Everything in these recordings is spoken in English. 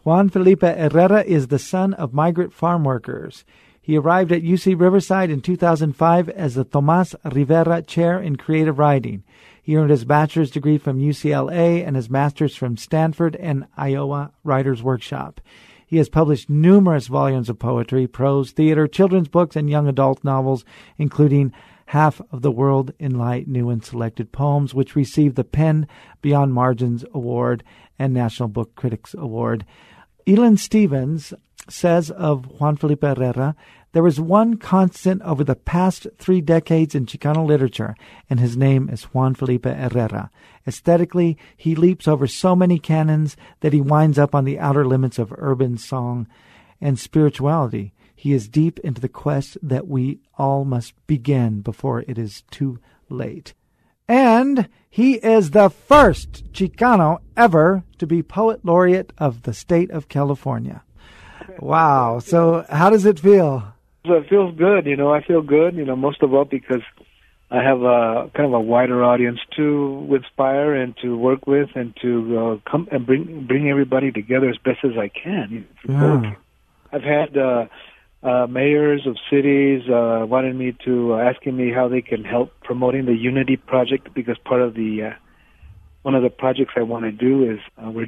Juan Felipe Herrera is the son of migrant farm workers. He arrived at UC Riverside in 2005 as the Tomas Rivera Chair in Creative Writing. He earned his bachelor's degree from UCLA and his master's from Stanford and Iowa Writers Workshop. He has published numerous volumes of poetry, prose, theater, children's books, and young adult novels, including Half of the World in Light, New and Selected Poems, which received the PEN Beyond Margins Award and National Book Critics Award. Elin Stevens says of Juan Felipe Herrera, there is one constant over the past 3 decades in Chicano literature, and his name is Juan Felipe Herrera. Aesthetically, he leaps over so many canons that he winds up on the outer limits of urban song and spirituality. He is deep into the quest that we all must begin before it is too late. And he is the first Chicano ever to be Poet Laureate of the state of California. Wow. So how does it feel? It feels good. I feel good, most of all because I have a kind of a wider audience to inspire and to work with and to come and bring everybody together as best as I can. Yeah. I've had mayors of cities asking me how they can help promoting the Unity Project, because part of the one of the projects I want to do is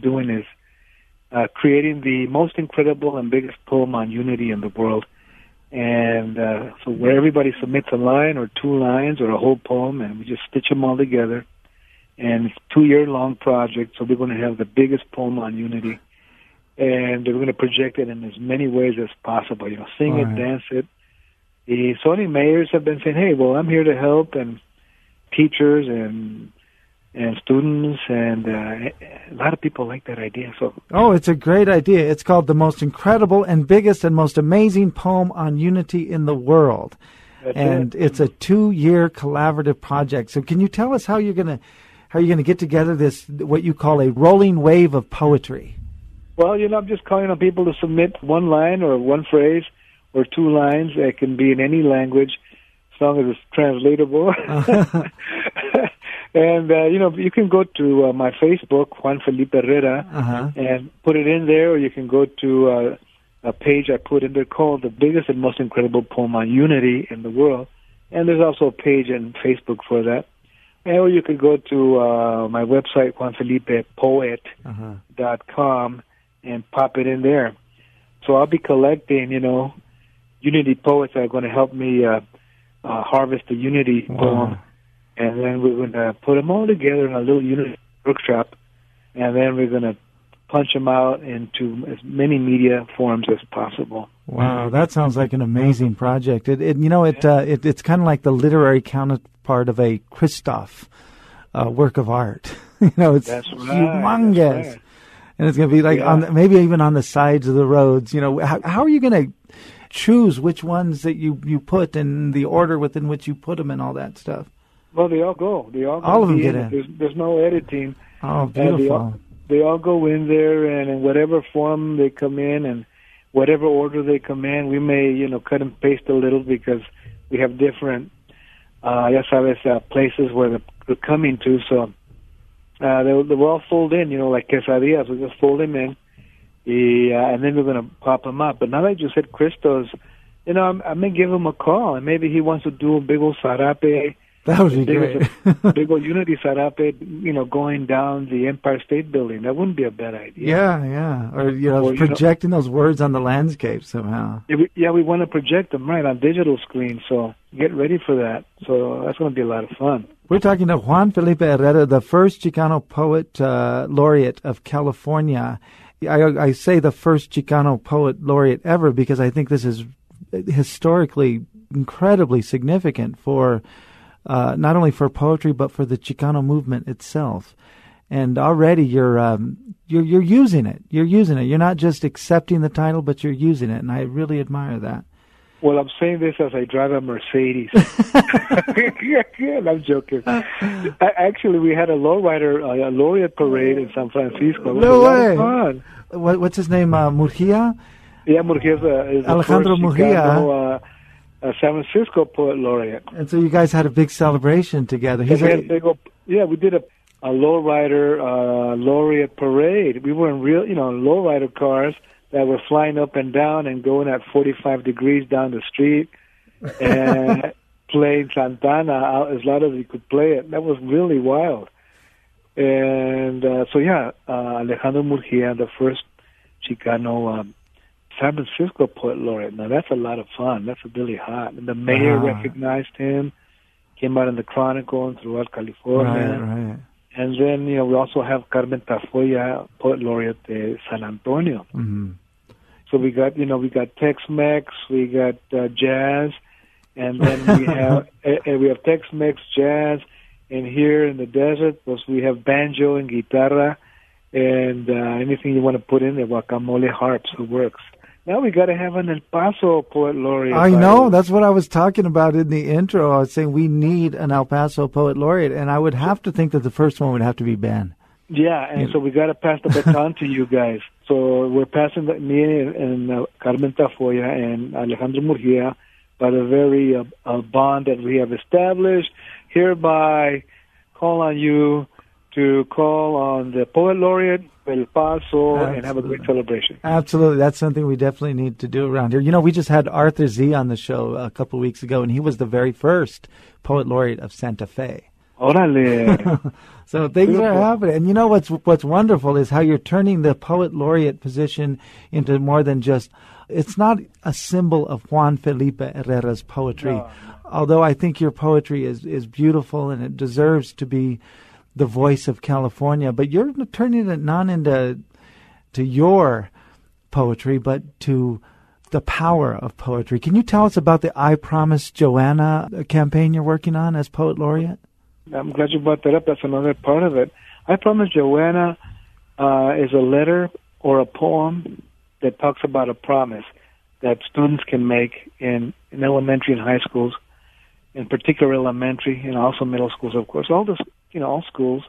creating the most incredible and biggest poem on unity in the world. And so where everybody submits a line or 2 lines or a whole poem, and we just stitch them all together. And it's a 2-year-long project, so we're going to have the biggest poem on unity. And we're going to project it in as many ways as possible, sing it, dance it. So many mayors have been saying, hey, well, I'm here to help, and teachers and students, and a lot of people like that idea. Oh, it's a great idea. It's called The Most Incredible and Biggest and Most Amazing Poem on Unity in the World. It's a 2-year collaborative project. So can you tell us how you're going to get together this, what you call a rolling wave of poetry? Well, I'm just calling on people to submit 1 line or 1 phrase or 2 lines. It can be in any language as long as it's translatable. And, you can go to my Facebook, Juan Felipe Herrera, and put it in there, or you can go to a page I put in there called The Biggest and Most Incredible Poem on Unity in the World. And there's also a page in Facebook for that. Or you could go to my website, juanfelipepoet.com, and pop it in there. So I'll be collecting, Unity poets that are going to help me harvest the Unity poem. And then we're going to put them all together in a little Unity workshop, and then we're going to punch them out into as many media forms as possible. Wow, that sounds like an amazing project. It's kind of like the literary counterpart of a Christoph work of art. It's humongous. That's right. And it's going to be like maybe even on the sides of the roads. How are you going to choose which ones that you put and the order within which you put them and all that stuff? Well, they all go. All of them get in. There's no editing. Oh, beautiful. They all go in there, and in whatever form they come in and whatever order they come in, we may, cut and paste a little because we have different, places where they're coming to. So they will all fold in, like quesadillas. We just fold them in, and then we're going to pop them up. But now that you said Christos, I may give him a call, and maybe he wants to do a big old sarape. That would be great. Big old Unity sarape, going down the Empire State Building. That wouldn't be a bad idea. Yeah. Or, projecting those words on the landscape somehow. We want to project them, right, on digital screens. So get ready for that. So that's going to be a lot of fun. We're talking to Juan Felipe Herrera, the first Chicano Poet Laureate of California. I say the first Chicano Poet Laureate ever because I think this is historically incredibly significant for not only for poetry but for the Chicano movement itself. And already you're using it. You're using it. You're not just accepting the title, but you're using it, and I really admire that. Well, I'm saying this as I drive a Mercedes. I'm joking. Actually, we had a lowrider, a laureate parade in San Francisco. No way. Fun. What's his name? Murgia? Yeah, Murgia is Alejandro Murgia. San Francisco Poet Laureate. And so you guys had a big celebration together. We did lowrider laureate parade. We were in real, lowrider cars that were flying up and down and going at 45 degrees down the street and playing Santana out as loud as we could play it. That was really wild. And Alejandro Murguia, the first Chicano San Francisco Poet Laureate. Now, that's a lot of fun. That's really hot. And the mayor recognized him, came out in the Chronicle and throughout California. Right. And then, we also have Carmen Tafoya, Poet Laureate de San Antonio. Mm-hmm. So we got Tex-Mex, we got jazz, and then we have Tex-Mex, jazz, and here in the desert, we have banjo and guitarra, and anything you want to put in there, guacamole, harps, it works. Now we got to have an El Paso Poet Laureate. I know. That's what I was talking about in the intro. I was saying we need an El Paso Poet Laureate, and I would have to think that the first one would have to be Ben. Yeah, and so we got to pass the baton to you guys. So we're passing me and Carmen Tafoya and Alejandro Murguia by the very bond that we have established. Hereby call on you to call on the Poet Laureate El Paso and have a great celebration. Absolutely. That's something we definitely need to do around here. We just had Arthur Z on the show a couple of weeks ago, and he was the very first Poet Laureate of Santa Fe. Orale. So things are happening. And what's wonderful is how you're turning the Poet Laureate position into more than just, it's not a symbol of Juan Felipe Herrera's poetry. No. Although I think your poetry is beautiful and it deserves to be the voice of California, but you're turning it not into your poetry, but to the power of poetry. Can you tell us about the I Promise Joanna campaign you're working on as Poet Laureate? I'm glad you brought that up. That's another part of it. I Promise Joanna is a letter or a poem that talks about a promise that students can make in elementary and high schools, in particular elementary and also middle schools, of course, all schools,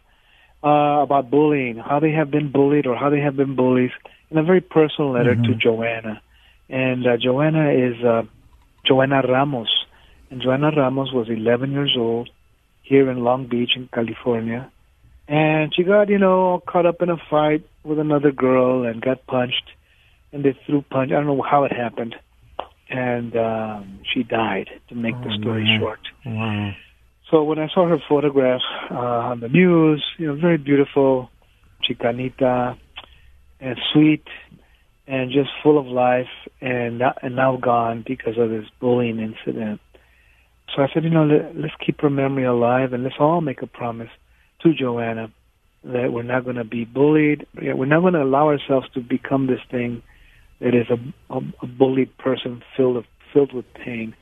about bullying, how they have been bullied or how they have been bullies, in a very personal letter to Joanna. And Joanna is Joanna Ramos. And Joanna Ramos was 11 years old here in Long Beach in California. And she got, caught up in a fight with another girl and got punched. And they threw punch. I don't know how it happened. And she died, to make the story short. Wow. So when I saw her photograph on the news, very beautiful, Chicanita, and sweet, and just full of life, and now gone because of this bullying incident. So I said, let's keep her memory alive, and let's all make a promise to Joanna that we're not going to be bullied. We're not going to allow ourselves to become this thing that is a bullied person filled with pain,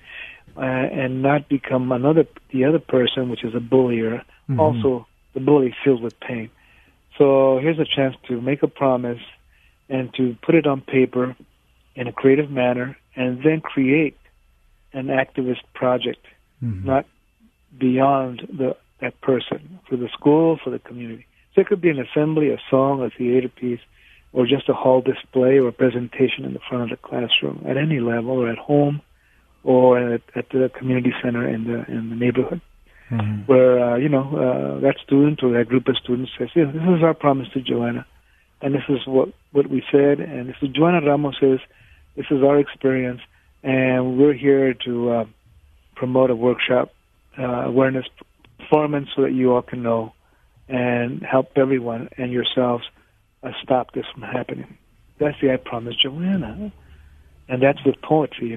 and not become the other person, which is a bullier, also the bully filled with pain. So here's a chance to make a promise and to put it on paper in a creative manner, and then create an activist project, not beyond that person, for the school, for the community. So it could be an assembly, a song, a theater piece, or just a hall display or a presentation in the front of the classroom at any level, or at home, or at the community center in the neighborhood, where that student or that group of students says, "Yeah, this is our promise to Joanna, and this is what we said, and this is Joanna Ramos says, this is our experience, and we're here to promote a workshop awareness performance so that you all can know and help everyone and yourselves stop this from happening." That's the I Promise Joanna. And that's with poetry,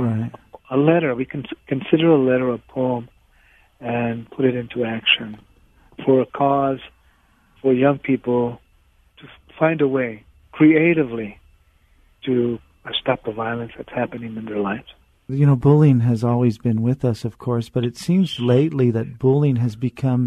a letter. We can consider a letter a poem and put it into action for a cause, for young people to find a way creatively to stop the violence that's happening in their lives. Bullying has always been with us, of course, but it seems lately that bullying has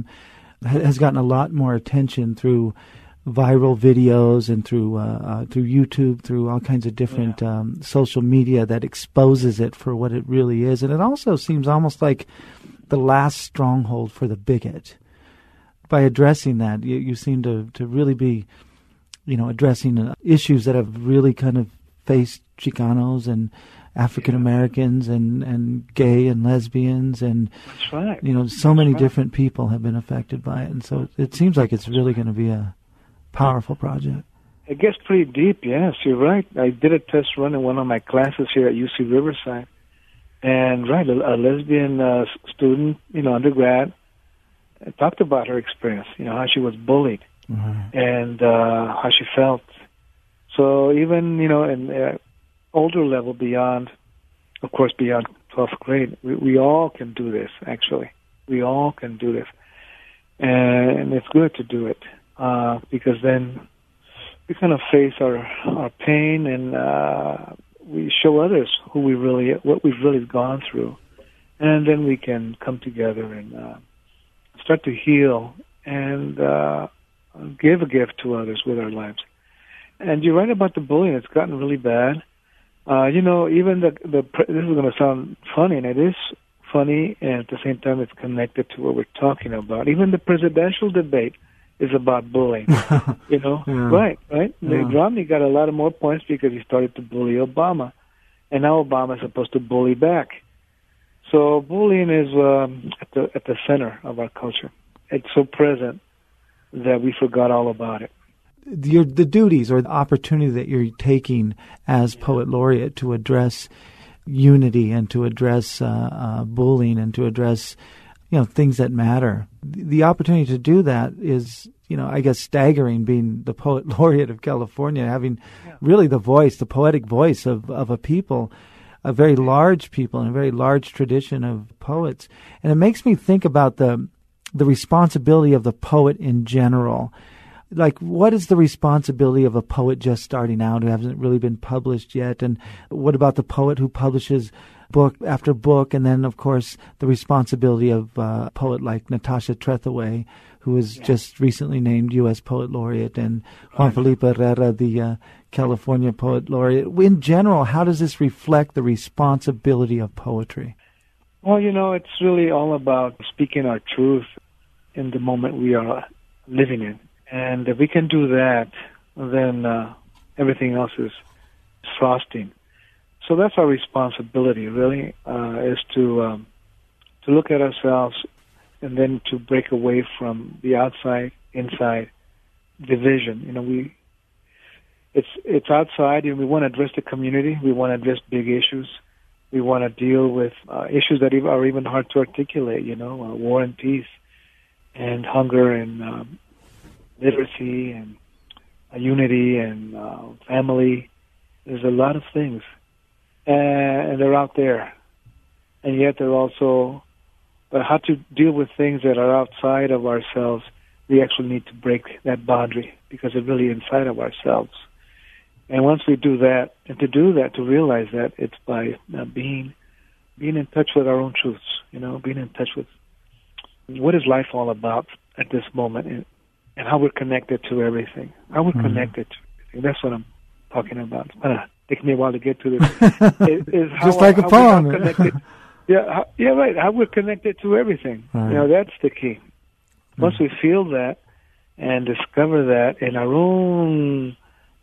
gotten a lot more attention through viral videos and through YouTube, through all kinds of different social media that exposes it for what it really is. And it also seems almost like the last stronghold for the bigot. By addressing that, you seem to really be, addressing issues that have really kind of faced Chicanos and African Americans and gay and lesbians and That's right. So many different people have been affected by it, and so it seems like it's really going to be a powerful project. It gets pretty deep. Yes, you're right. I did a test run in one of my classes here at UC Riverside, and a lesbian student, undergrad, talked about her experience. How she was bullied and how she felt. So even in older level, beyond 12th grade, we all can do this. Actually, we all can do this, and it's good to do it because then we kind of face our pain and we show others what we've really gone through, and then we can come together and start to heal and give a gift to others with our lives. And you're right about the bullying; it's gotten really bad. Even this is going to sound funny, and it is funny, and at the same time, it's connected to what we're talking about. Even the presidential debate is about bullying. Yeah. Right. Romney got a lot of more points because he started to bully Obama, and now Obama is supposed to bully back. So bullying is at the center of our culture. It's so present that we forgot all about it. The duties or the opportunity that you're taking as poet laureate to address unity and to address bullying and to address things that matter. The opportunity to do that is, I guess, staggering, being the poet laureate of California, having really the poetic voice of a people, a very large people and a very large tradition of poets. And it makes me think about the responsibility of the poet in general. Like, what is the responsibility of a poet just starting out who hasn't really been published yet? And what about the poet who publishes book after book? And then, of course, the responsibility of a poet like Natasha Trethewey, who was just recently named U.S. Poet Laureate, and Juan Felipe Herrera, the California Poet Laureate. In general, how does this reflect the responsibility of poetry? Well, it's really all about speaking our truth in the moment we are living in. And if we can do that, then everything else is frosting. So that's our responsibility, really, is to look at ourselves and then to break away from the outside, inside division. It's outside, and we want to address the community. We want to address big issues. We want to deal with issues that are even hard to articulate. War and peace, and hunger and literacy and unity and family. There's a lot of things, and they're out there, and yet they're also. But how to deal with things that are outside of ourselves? We actually need to break that boundary because it's really inside of ourselves. And once we do that, and to do that, to realize that, it's by being in touch with our own truths. Being in touch with what is life all about at this moment. And how we're connected to everything. How we're connected to everything. That's what I'm talking about. It's going to take me a while to get to this. Is how, just like a poem. Right. How we're connected to everything. Right. That's the key. Once we feel that and discover that in our own,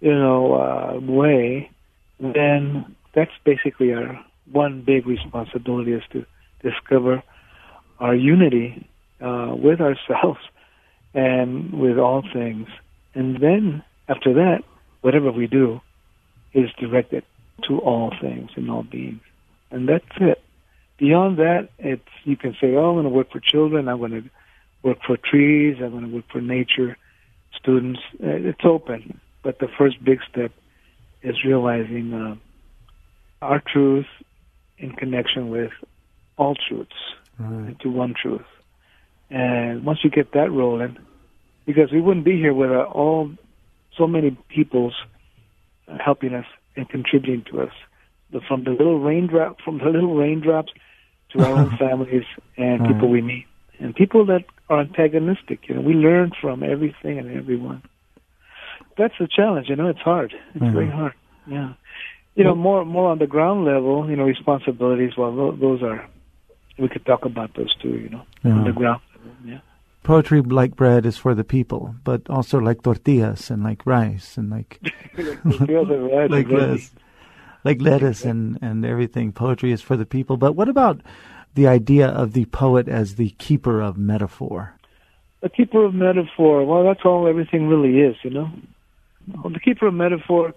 way, then that's basically our one big responsibility, is to discover our unity with ourselves and with all things. And then, after that, whatever we do is directed to all things and all beings. And that's it. Beyond that, you can say, I'm going to work for children, I'm going to work for trees, I'm going to work for nature, students. It's open. But the first big step is realizing our truth in connection with all truths, into one truth. And once you get that rolling, because we wouldn't be here without so many people's helping us and contributing to us, from the little raindrops to our own families and people we meet, and people that are antagonistic. We learn from everything and everyone. That's the challenge. It's hard. It's very hard. Yeah. More on the ground level. Responsibilities. Well, those are. We could talk about those too. On the ground level. Yeah. Poetry, like bread, is for the people, but also like tortillas and like rice and like like rice. like lettuce and everything. Poetry is for the people. But what about the idea of the poet as the keeper of metaphor? The keeper of metaphor, well, that's all everything really is, Well, the keeper of metaphor,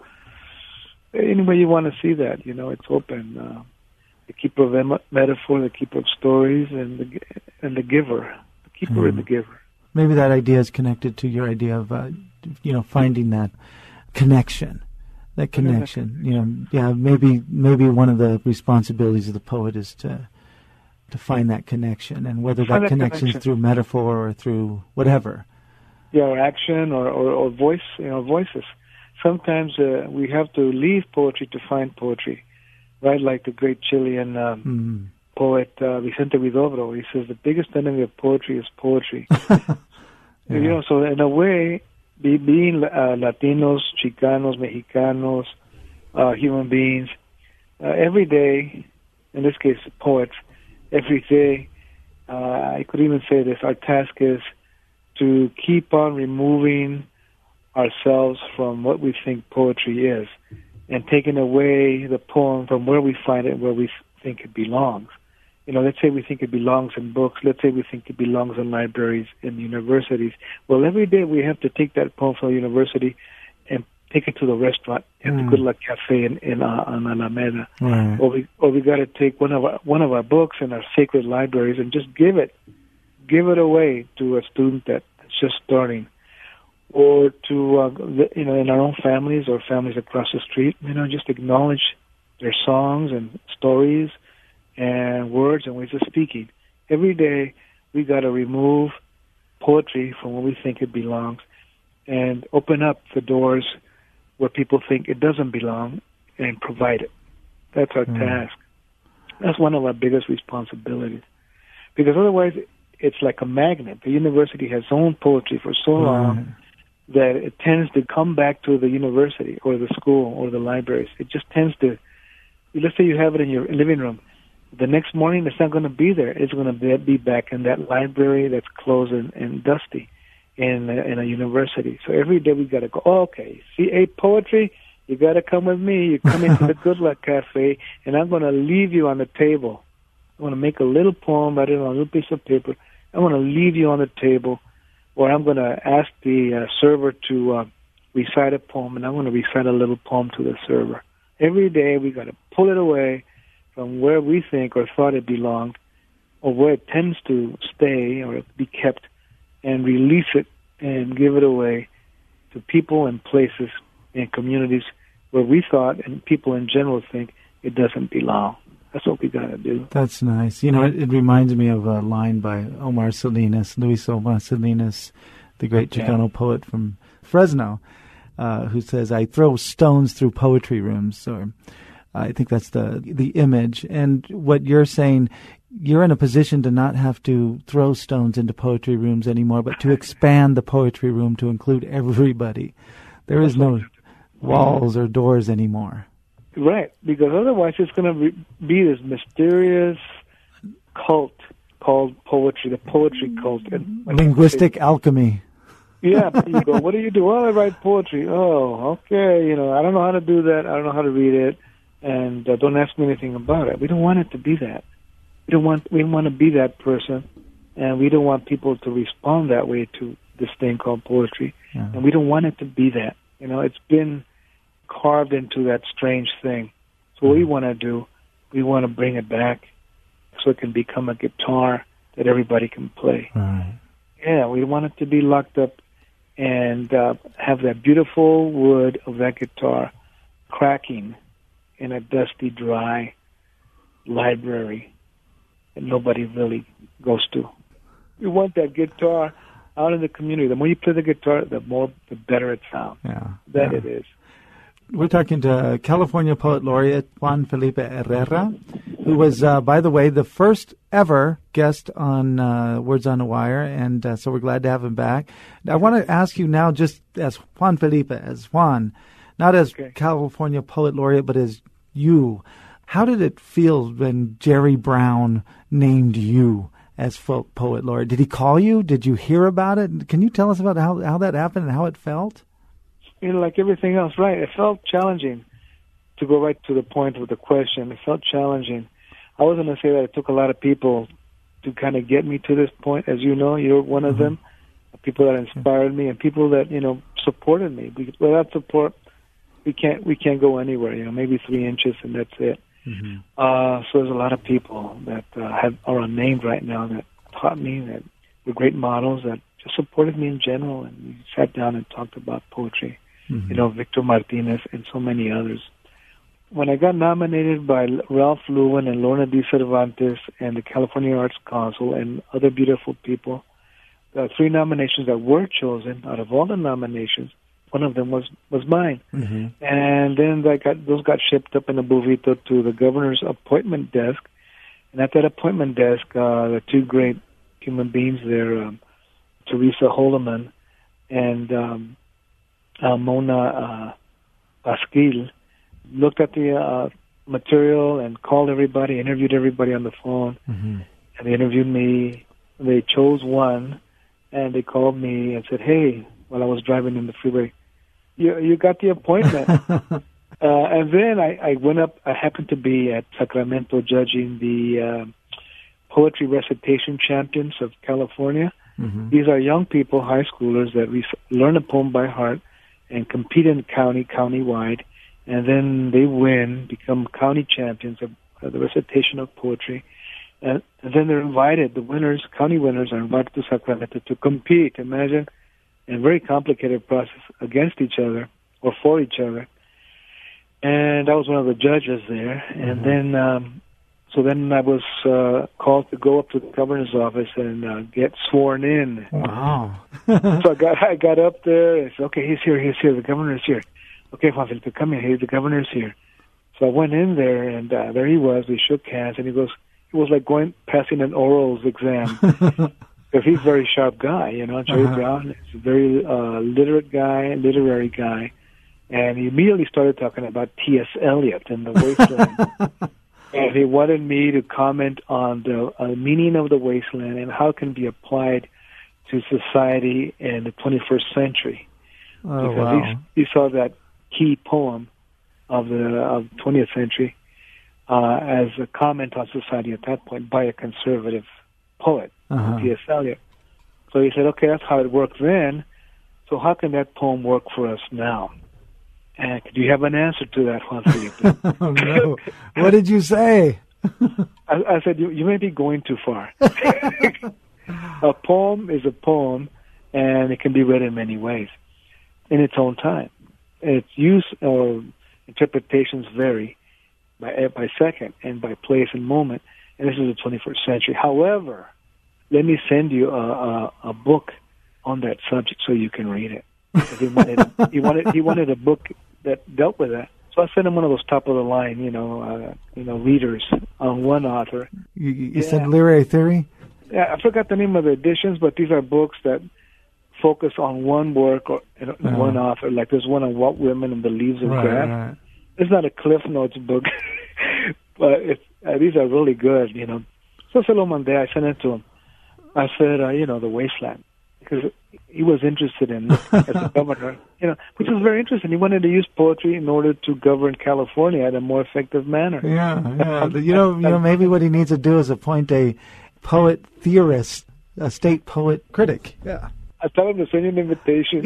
any way you want to see that, it's open. The keeper of metaphor, the keeper of stories, and the giver, the keeper and the giver. Maybe that idea is connected to your idea of, finding that connection. That connection, maybe one of the responsibilities of the poet is to find that connection, and whether that connection is through metaphor or through whatever. Yeah, or action or voice, voices. Sometimes we have to leave poetry to find poetry, right? Like the great Chilean poet Vicente Huidobro. He says the biggest enemy of poetry is poetry. Yeah. So in a way, being Latinos, Chicanos, Mexicanos, human beings, every day, in this case, poets, every day, I could even say this, our task is to keep on removing ourselves from what we think poetry is and taking away the poem from where we find it, where we think it belongs. Let's say we think it belongs in books. Let's say we think it belongs in libraries, in universities. Well, every day we have to take that poem from the university and take it to the restaurant at the Good Luck Cafe on Alameda. Right. Or we got to take one of our books in our sacred libraries and just give it away to a student that's just starting, or to in our own families or families across the street. Just acknowledge their songs and stories and words and ways of speaking. Every day we got to remove poetry from where we think it belongs and open up the doors where people think it doesn't belong and provide it. That's our task. That's one of our biggest responsibilities. Because otherwise it's like a magnet. The university has owned poetry for so long that it tends to come back to the university or the school or the libraries. It just tends to, let's say you have it in your living room. The next morning, it's not going to be there. It's going to be back in that library that's closed and dusty in a university. So every day we got to go, okay, see, poetry, you got to come with me. You come into the Good Luck Cafe, and I'm going to leave you on the table. I'm going to make a little poem, write it on a little piece of paper. I'm going to leave you on the table, or I'm going to ask the server to recite a poem, and I'm going to recite a little poem to the server. Every day we got to pull it away from where we think or thought it belonged, or where it tends to stay or be kept, and release it and give it away to people and places and communities where we thought and people in general think it doesn't belong. That's what we got to do. That's nice. It reminds me of a line by Luis Omar Salinas, the great Chicano poet from Fresno, who says, I throw stones through poetry rooms, or I think that's the image. And what you're saying, you're in a position to not have to throw stones into poetry rooms anymore, but to expand the poetry room to include everybody. There is no walls or doors anymore. Right, because otherwise it's going to be this mysterious cult called poetry, the poetry cult. And linguistic alchemy. Yeah, you go, what do you do? Well, I write poetry. Oh, okay, I don't know how to do that. I don't know how to read it. And don't ask me anything about it. We don't want it to be that. We don't want to be that person, and we don't want people to respond that way to this thing called poetry. Yeah. And we don't want it to be that. It's been carved into that strange thing. So what we want to do, we want to bring it back so it can become a guitar that everybody can play. Right. Yeah, we want it to be locked up and have that beautiful wood of that guitar cracking in a dusty, dry library that nobody really goes to. We want that guitar out in the community. The more you play the guitar, the better it sounds. Yeah. It is. We're talking to California Poet Laureate Juan Felipe Herrera, who was, by the way, the first ever guest on Words on the Wire, and so we're glad to have him back. I want to ask you now, just as Juan Felipe, as Juan, not as California Poet Laureate, but as you. How did it feel when Jerry Brown named you as Folk Poet Laureate? Did he call you? Did you hear about it? Can you tell us about how that happened and how it felt? Like everything else, right? It felt challenging to go right to the point of the question, it felt challenging. I was going to say that it took a lot of people to kind of get me to this point. As you know, you're one of them, people that inspired me and people that, supported me. Without support, we can't go anywhere, maybe 3 inches and that's it. So there's a lot of people that are unnamed right now that taught me, that were great models, that just supported me in general, and we sat down and talked about poetry. Victor Martinez and so many others. When I got nominated by Ralph Lewin and Lorna D. Cervantes and the California Arts Council and other beautiful people, the 3 nominations that were chosen out of all the nominations, one of them was mine. And then those got shipped up in a burrito to the governor's appointment desk. And at that appointment desk, the 2 great human beings there, Teresa Holloman and Mona Pasquil, looked at the material and called everybody, interviewed everybody on the phone, and they interviewed me. They chose one, and they called me and said, "Hey," while I was driving in the freeway, you got the appointment. And then I went up. I happened to be at Sacramento judging the Poetry Recitation Champions of California. These are young people, high schoolers, that learn a poem by heart and compete in countywide. And then they win, become county champions of the recitation of poetry. And then they're invited, the winners, county winners, are invited to Sacramento to compete, imagine, in a very complicated process against each other or for each other. And I was one of the judges there. And then, so then I was called to go up to the governor's office and get sworn in. Wow. So I got up there and said, "Okay, he's here, the governor is here. Okay, Juan Felipe, come in. Hey, the governor's here." So I went in there, and there he was. We shook hands, and he was like passing an orals exam. Because he's a very sharp guy, Jerry Brown is a very literate guy, literary guy. And he immediately started talking about T.S. Eliot and the Wasteland. And he wanted me to comment on the meaning of the wasteland and how it can be applied to society in the 21st century. Oh, because wow. he saw that key poem of the 20th century as a comment on society at that point by a conservative poet, T.S. Eliot. So he said, okay, that's how it worked then. So how can that poem work for us now? And do you have an answer to that, Juan Felipe? Oh, no. What did you say? I said, you may be going too far. A poem is a poem, and it can be read in many ways in its own time. Its use or interpretations vary by second and by place and moment, and this is the 21st century. However, let me send you a book on that subject so you can read it. He wanted a book that dealt with that. So I sent him one of those top of the line, readers on one author. You said Literary Theory? Yeah, I forgot the name of the editions, but these are books that focus on one work or one author. Like there's one on What Women and the Leaves of Grass. Right. It's not a Cliff Notes book, but these are really good. So I Monday, I sent it to him. I said, the wasteland, because he was interested in it as a governor, which was very interesting. He wanted to use poetry in order to govern California in a more effective manner. Yeah. Maybe what he needs to do is appoint a poet theorist, a state poet critic. Yeah. I tell him to send you an invitation.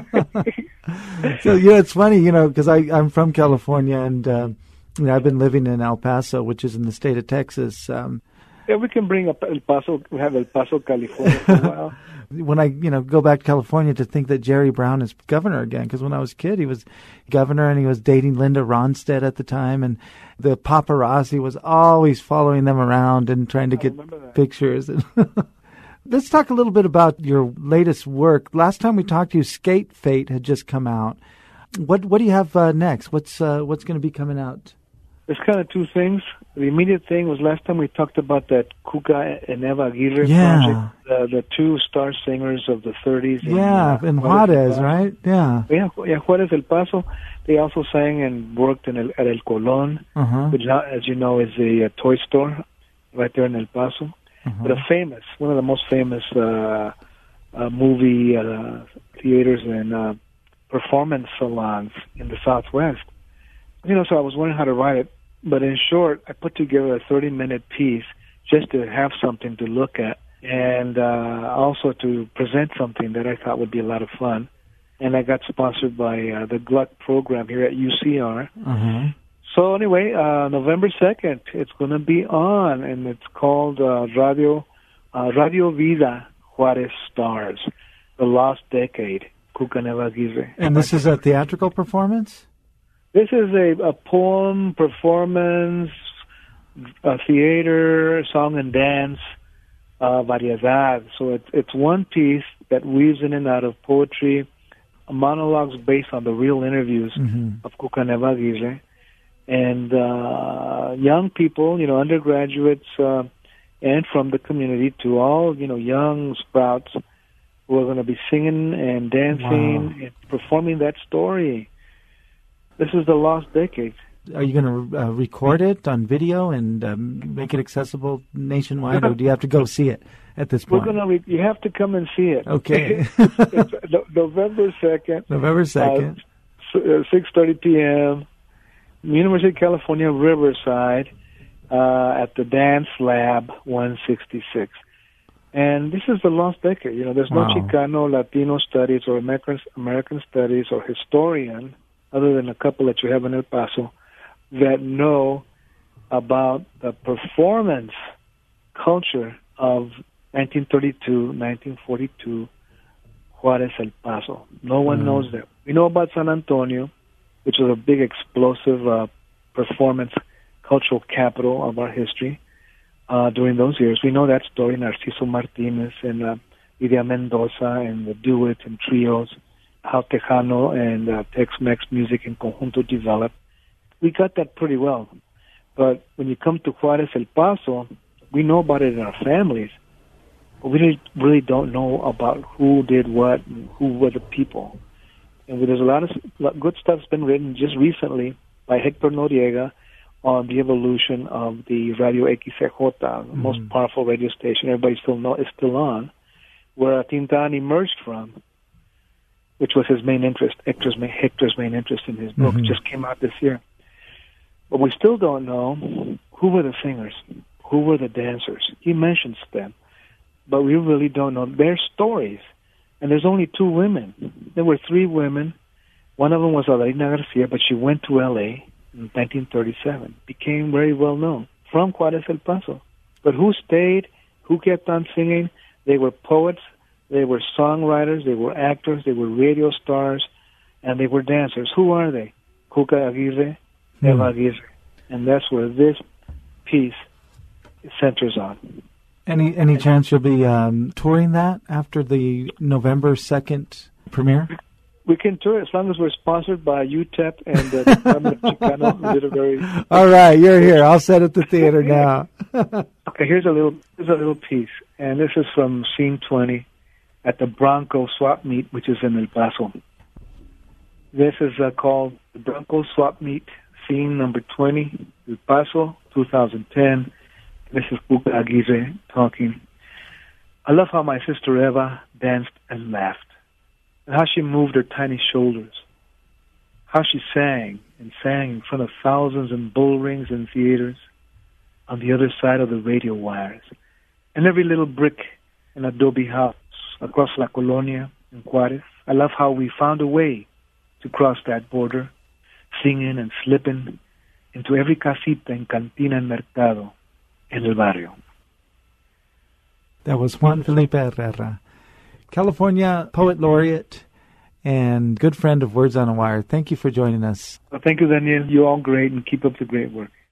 So, it's funny, because I'm from California, and I've been living in El Paso, which is in the state of Texas. Yeah, we can bring up El Paso. We have El Paso, California for a while. When I, go back to California, to think that Jerry Brown is governor again, because when I was a kid, he was governor and he was dating Linda Ronstadt at the time, and the paparazzi was always following them around and trying to get pictures. Let's talk a little bit about your latest work. Last time we talked to you, Skate Fate had just come out. What do you have next? What's going to be coming out? There's kind of two things. The immediate thing was last time we talked about that Cuca and Eva Aguirre project, the two star singers of the 30s. In Juarez, right? Yeah, Juarez, El Paso. They also sang and worked at El Colón, which, as you know, is a toy store right there in El Paso. But one of the most famous movie theaters and performance salons in the Southwest. So I was learning how to write it. But in short, I put together a 30-minute piece just to have something to look at and also to present something that I thought would be a lot of fun. And I got sponsored by the Gluck program here at UCR. Mm-hmm. So anyway, November 2nd, it's going to be on, and it's called Radio Vida Juarez Stars, The Lost Decade, Cuca Neva Aguirre. And this is a theatrical performance? This is a poem, performance, theater, song and dance, variedad. So it's one piece that weaves in and out of poetry, monologues based on the real interviews of Cuca Neva Aguirre, and young people, undergraduates, and from the community to all, young sprouts who are going to be singing and dancing and performing that story. This is the lost decade. Are you going to record it on video and make it accessible nationwide, or do you have to go see it at this point? You have to come and see it. Okay. It's November 2nd. November 2nd. 6:30 p.m. University of California, Riverside, at the Dance Lab 166. And this is the lost decade. There's no Chicano, Latino studies, or American studies, or historian, other than a couple that you have in El Paso, that know about the performance culture of 1932, 1942, Juarez, El Paso. No one knows that. We know about San Antonio, which was a big explosive performance cultural capital of our history during those years. We know that story, Narciso Martinez and Lidia Mendoza and the duet and trios, how Tejano and Tex-Mex music in conjunto developed. We got that pretty well. But when you come to Juarez, El Paso, we know about it in our families, but we really don't know about who did what and who were the people. And there's a lot of good stuff's been written just recently by Hector Noriega on the evolution of the Radio XCJ, the most powerful radio station everybody is still on, where Tintan emerged from, which was his main interest, Hector's main interest in his book. Just came out this year. But we still don't know who were the singers, who were the dancers. He mentions them, but we really don't know their stories. And there's only 2 women. There were 3 women. One of them was Adelina Garcia, but she went to L.A. in 1937, became very well known from Juarez, El Paso. But who stayed, who kept on singing? They were poets, they were songwriters, they were actors, they were radio stars, and they were dancers. Who are they? Cuca Aguirre, Eva Aguirre. And that's where this piece centers on. Any chance you'll be touring that after the November 2nd premiere? We can tour as long as we're sponsored by UTEP and the Department of Chicano Literary. All right, you're here. I'll set at the theater now. Okay, here's a little piece, and this is from Scene 20 at the Bronco Swap Meet, which is in El Paso. This is called the Bronco Swap Meet, Scene number 20, El Paso, 2010. This is Cuca Aguirre talking. I love how my sister Eva danced and laughed, and how she moved her tiny shoulders, how she sang and sang in front of thousands in bull rings and theaters, on the other side of the radio wires, and every little brick and adobe house across La Colonia in Juarez. I love how we found a way to cross that border, singing and slipping into every casita and cantina and mercado in el barrio. That was Juan Felipe Herrera, California Poet Laureate and good friend of Words on a Wire. Thank you for joining us. Well, thank you, Daniel. You're all great, and keep up the great work.